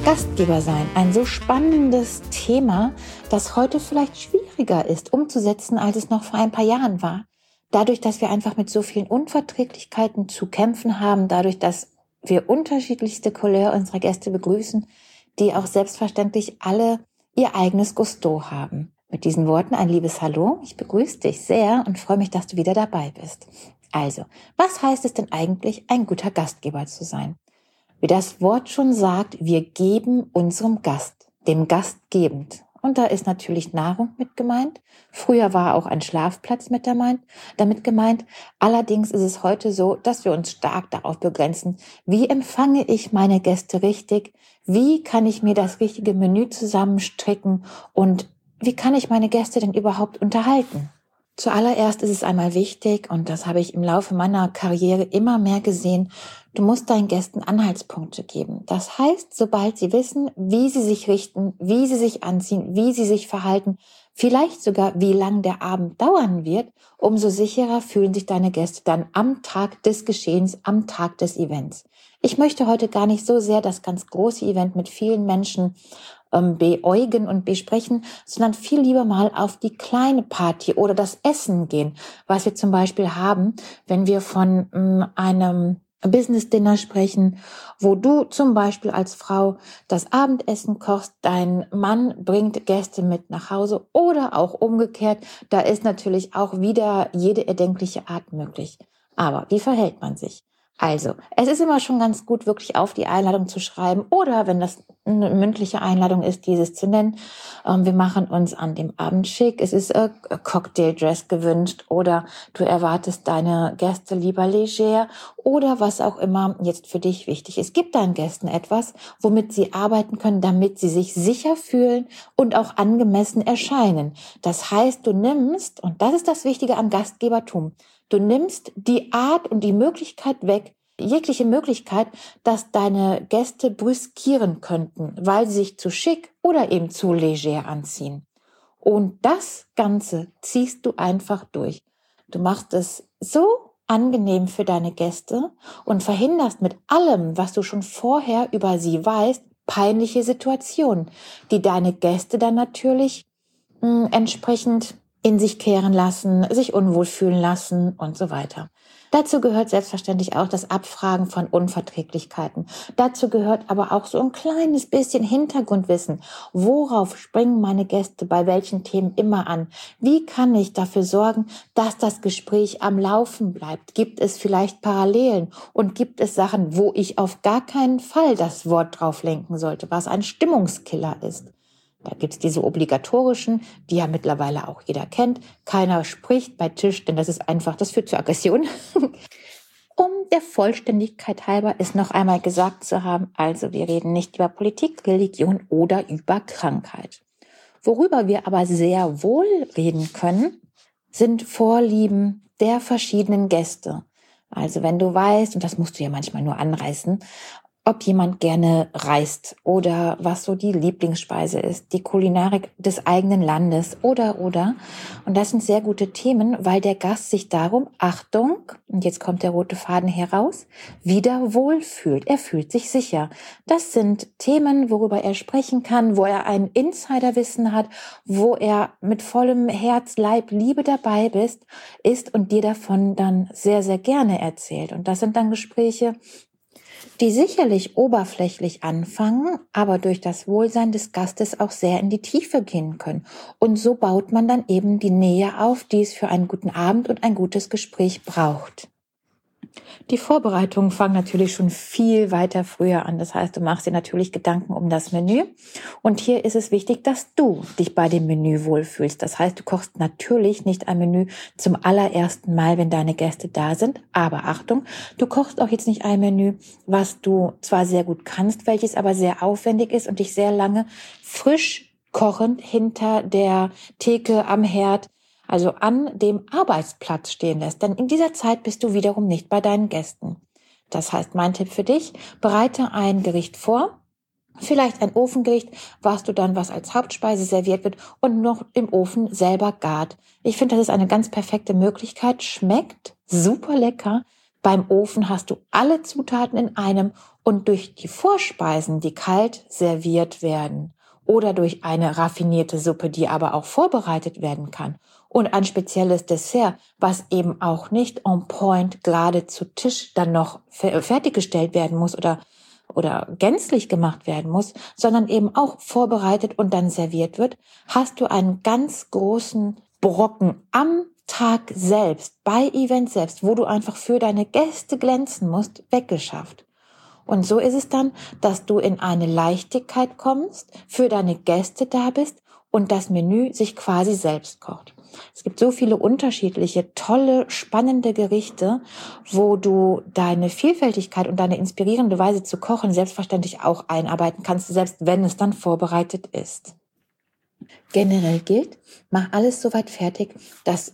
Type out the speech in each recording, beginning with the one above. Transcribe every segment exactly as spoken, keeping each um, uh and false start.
Gastgeber sein, ein so spannendes Thema, das heute vielleicht schwieriger ist umzusetzen, als es noch vor ein paar Jahren war. Dadurch, dass wir einfach mit so vielen Unverträglichkeiten zu kämpfen haben, dadurch, dass wir unterschiedlichste Couleur unserer Gäste begrüßen, die auch selbstverständlich alle ihr eigenes Gusto haben. Mit diesen Worten ein liebes Hallo, ich begrüße dich sehr und freue mich, dass du wieder dabei bist. Also, was heißt es denn eigentlich, ein guter Gastgeber zu sein? Wie das Wort schon sagt, wir geben unserem Gast, dem Gast gebend. Und da ist natürlich Nahrung mit gemeint. Früher war auch ein Schlafplatz mit damit gemeint. Allerdings ist es heute so, dass wir uns stark darauf begrenzen, wie empfange ich meine Gäste richtig, wie kann ich mir das richtige Menü zusammenstricken und wie kann ich meine Gäste denn überhaupt unterhalten? Zuallererst ist es einmal wichtig, und das habe ich im Laufe meiner Karriere immer mehr gesehen, du musst deinen Gästen Anhaltspunkte geben. Das heißt, sobald sie wissen, wie sie sich richten, wie sie sich anziehen, wie sie sich verhalten, vielleicht sogar wie lang der Abend dauern wird, umso sicherer fühlen sich deine Gäste dann am Tag des Geschehens, am Tag des Events. Ich möchte heute gar nicht so sehr das ganz große Event mit vielen Menschen ähm, beäugen und besprechen, sondern viel lieber mal auf die kleine Party oder das Essen gehen, was wir zum Beispiel haben, wenn wir von ähm, einem Business Dinner sprechen, wo du zum Beispiel als Frau das Abendessen kochst, dein Mann bringt Gäste mit nach Hause oder auch umgekehrt. Da ist natürlich auch wieder jede erdenkliche Art möglich. Aber wie verhält man sich? Also, es ist immer schon ganz gut, wirklich auf die Einladung zu schreiben oder, wenn das eine mündliche Einladung ist, dieses zu nennen. Ähm, wir machen uns an dem Abend schick. Es ist äh, Cocktail-Dress gewünscht oder du erwartest deine Gäste lieber leger oder was auch immer jetzt für dich wichtig ist. Gib deinen Gästen etwas, womit sie arbeiten können, damit sie sich sicher fühlen und auch angemessen erscheinen. Das heißt, du nimmst, und das ist das Wichtige am Gastgebertum, du nimmst die Art und die Möglichkeit weg, jegliche Möglichkeit, dass deine Gäste brüskieren könnten, weil sie sich zu schick oder eben zu leger anziehen. Und das Ganze ziehst du einfach durch. Du machst es so angenehm für deine Gäste und verhinderst mit allem, was du schon vorher über sie weißt, peinliche Situationen, die deine Gäste dann natürlich mh, entsprechend in sich kehren lassen, sich unwohl fühlen lassen und so weiter. Dazu gehört selbstverständlich auch das Abfragen von Unverträglichkeiten. Dazu gehört aber auch so ein kleines bisschen Hintergrundwissen. Worauf springen meine Gäste bei welchen Themen immer an? Wie kann ich dafür sorgen, dass das Gespräch am Laufen bleibt? Gibt es vielleicht Parallelen? Und gibt es Sachen, wo ich auf gar keinen Fall das Wort drauf lenken sollte, was ein Stimmungskiller ist? Da gibt's diese obligatorischen, die ja mittlerweile auch jeder kennt. Keiner spricht bei Tisch, denn das ist einfach, das führt zu Aggression. Um der Vollständigkeit halber ist noch einmal gesagt zu haben, also wir reden nicht über Politik, Religion oder über Krankheit. Worüber wir aber sehr wohl reden können, sind Vorlieben der verschiedenen Gäste. Also wenn du weißt, und das musst du ja manchmal nur anreißen, ob jemand gerne reist oder was so die Lieblingsspeise ist, die Kulinarik des eigenen Landes oder, oder. Und das sind sehr gute Themen, weil der Gast sich darum, Achtung, und jetzt kommt der rote Faden heraus, wieder wohlfühlt. Er fühlt sich sicher. Das sind Themen, worüber er sprechen kann, wo er ein Insiderwissen hat, wo er mit vollem Herz, Leib, Liebe dabei bist, ist und dir davon dann sehr, sehr gerne erzählt. Und das sind dann Gespräche, die sicherlich oberflächlich anfangen, aber durch das Wohlsein des Gastes auch sehr in die Tiefe gehen können. Und so baut man dann eben die Nähe auf, die es für einen guten Abend und ein gutes Gespräch braucht. Die Vorbereitungen fangen natürlich schon viel weiter früher an. Das heißt, du machst dir natürlich Gedanken um das Menü. Und hier ist es wichtig, dass du dich bei dem Menü wohlfühlst. Das heißt, du kochst natürlich nicht ein Menü zum allerersten Mal, wenn deine Gäste da sind. Aber Achtung, du kochst auch jetzt nicht ein Menü, was du zwar sehr gut kannst, welches aber sehr aufwendig ist und dich sehr lange frisch kochend hinter der Theke am Herd, also an dem Arbeitsplatz stehen lässt. Denn in dieser Zeit bist du wiederum nicht bei deinen Gästen. Das heißt, mein Tipp für dich, bereite ein Gericht vor, vielleicht ein Ofengericht, was du dann, was als Hauptspeise serviert wird und noch im Ofen selber gart. Ich finde, das ist eine ganz perfekte Möglichkeit, schmeckt super lecker. Beim Ofen hast du alle Zutaten in einem Und durch die Vorspeisen, die kalt serviert werden, oder durch eine raffinierte Suppe, die aber auch vorbereitet werden kann, und ein spezielles Dessert, was eben auch nicht on point gerade zu Tisch dann noch fertiggestellt werden muss oder oder gänzlich gemacht werden muss, sondern eben auch vorbereitet und dann serviert wird, hast du einen ganz großen Brocken am Tag selbst, bei Event selbst, wo du einfach für deine Gäste glänzen musst, weggeschafft. Und so ist es dann, dass du in eine Leichtigkeit kommst, für deine Gäste da bist und das Menü sich quasi selbst kocht. Es gibt so viele unterschiedliche, tolle, spannende Gerichte, wo du deine Vielfältigkeit und deine inspirierende Weise zu kochen selbstverständlich auch einarbeiten kannst, selbst wenn es dann vorbereitet ist. Generell gilt, mach alles soweit fertig, dass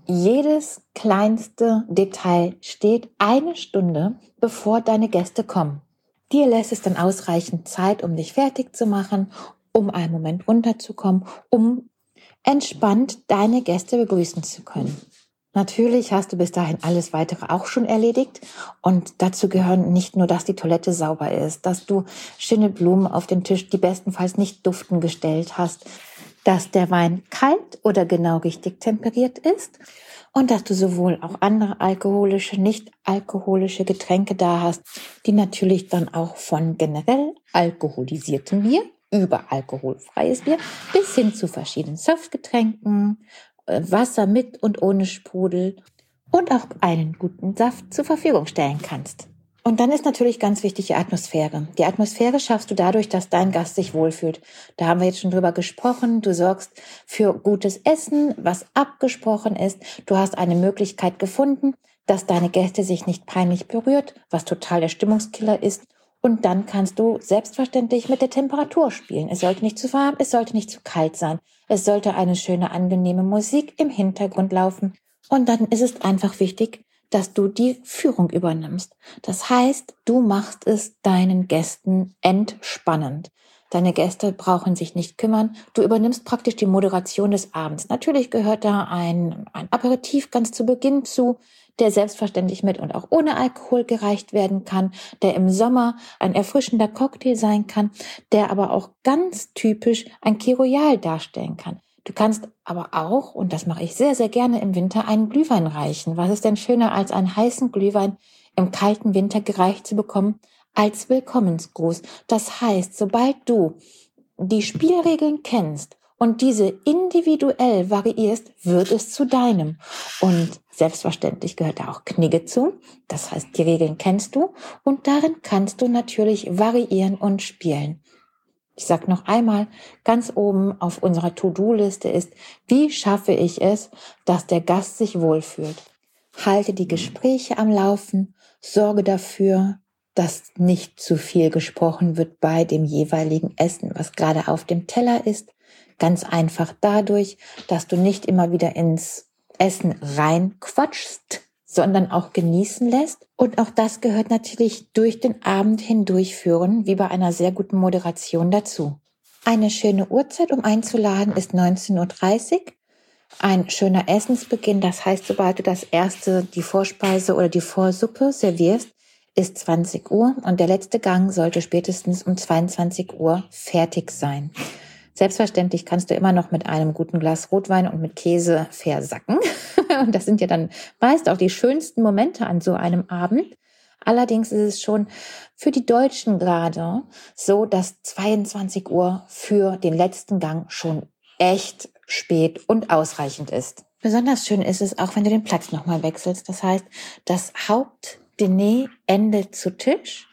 jedes kleinste Detail steht eine Stunde, bevor deine Gäste kommen. Dir lässt es dann ausreichend Zeit, um dich fertig zu machen, um einen Moment runterzukommen, um entspannt deine Gäste begrüßen zu können. Natürlich hast du bis dahin alles Weitere auch schon erledigt und dazu gehören nicht nur, dass die Toilette sauber ist, dass du schöne Blumen auf den Tisch, die bestenfalls nicht duften, gestellt hast, dass der Wein kalt oder genau richtig temperiert ist und dass du sowohl auch andere alkoholische, nicht alkoholische Getränke da hast, die natürlich dann auch von generell alkoholisiertem Bier über alkoholfreies Bier bis hin zu verschiedenen Softgetränken, Wasser mit und ohne Sprudel und auch einen guten Saft zur Verfügung stellen kannst. Und dann ist natürlich ganz wichtig die Atmosphäre. Die Atmosphäre schaffst du dadurch, dass dein Gast sich wohlfühlt. Da haben wir jetzt schon drüber gesprochen. Du sorgst für gutes Essen, was abgesprochen ist. Du hast eine Möglichkeit gefunden, dass deine Gäste sich nicht peinlich berührt, was total der Stimmungskiller ist. Und dann kannst du selbstverständlich mit der Temperatur spielen. Es sollte nicht zu warm, es sollte nicht zu kalt sein. Es sollte eine schöne, angenehme Musik im Hintergrund laufen. Und dann ist es einfach wichtig, dass du die Führung übernimmst. Das heißt, du machst es deinen Gästen entspannend. Deine Gäste brauchen sich nicht kümmern. Du übernimmst praktisch die Moderation des Abends. Natürlich gehört da ein, ein Aperitif ganz zu Beginn zu, der selbstverständlich mit und auch ohne Alkohol gereicht werden kann, der im Sommer ein erfrischender Cocktail sein kann, der aber auch ganz typisch ein Key Royal darstellen kann. Du kannst aber auch, und das mache ich sehr, sehr gerne im Winter, einen Glühwein reichen. Was ist denn schöner, als einen heißen Glühwein im kalten Winter gereicht zu bekommen, als Willkommensgruß? Das heißt, sobald du die Spielregeln kennst und diese individuell variierst, wird es zu deinem. Und selbstverständlich gehört da auch Knigge zu. Das heißt, die Regeln kennst du und darin kannst du natürlich variieren und spielen. Ich sag noch einmal, ganz oben auf unserer To-Do-Liste ist, wie schaffe ich es, dass der Gast sich wohlfühlt? Halte die Gespräche am Laufen, sorge dafür, dass nicht zu viel gesprochen wird bei dem jeweiligen Essen, was gerade auf dem Teller ist. Ganz einfach dadurch, dass du nicht immer wieder ins Essen reinquatschst, sondern auch genießen lässt. Und auch das gehört natürlich durch den Abend hindurchführen, wie bei einer sehr guten Moderation dazu. Eine schöne Uhrzeit, um einzuladen, ist neunzehn Uhr dreißig. Ein schöner Essensbeginn, das heißt, sobald du das erste, die Vorspeise oder die Vorsuppe servierst, ist zwanzig Uhr und der letzte Gang sollte spätestens um zweiundzwanzig Uhr fertig sein. Selbstverständlich kannst du immer noch mit einem guten Glas Rotwein und mit Käse versacken. Und das sind ja dann meist auch die schönsten Momente an so einem Abend. Allerdings ist es schon für die Deutschen gerade so, dass zweiundzwanzig Uhr für den letzten Gang schon echt spät und ausreichend ist. Besonders schön ist es auch, wenn du den Platz nochmal wechselst. Das heißt, das Hauptdiner endet zu Tisch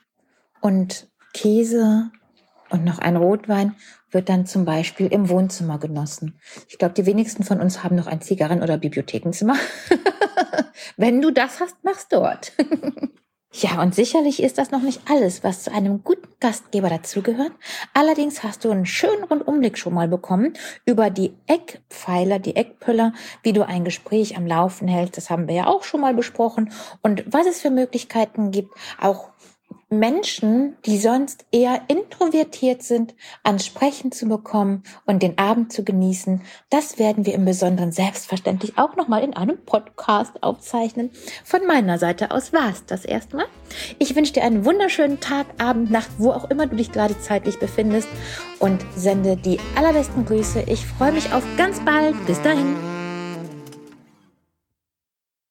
und Käse und noch ein Rotwein wird dann zum Beispiel im Wohnzimmer genossen. Ich glaube, die wenigsten von uns haben noch ein Zigarren- oder Bibliothekenzimmer. Wenn du das hast, mach's dort. Ja, und sicherlich ist das noch nicht alles, was zu einem guten Gastgeber dazugehört. Allerdings hast du einen schönen Rundumblick schon mal bekommen über die Eckpfeiler, die Eckpüller, wie du ein Gespräch am Laufen hältst. Das haben wir ja auch schon mal besprochen. Und was es für Möglichkeiten gibt, auch Menschen, die sonst eher introvertiert sind, ans Sprechen zu bekommen und den Abend zu genießen. Das werden wir im Besonderen selbstverständlich auch nochmal in einem Podcast aufzeichnen. Von meiner Seite aus war es das erstmal. Ich wünsche dir einen wunderschönen Tag, Abend, Nacht, wo auch immer du dich gerade zeitlich befindest und sende die allerbesten Grüße. Ich freue mich auf ganz bald. Bis dahin.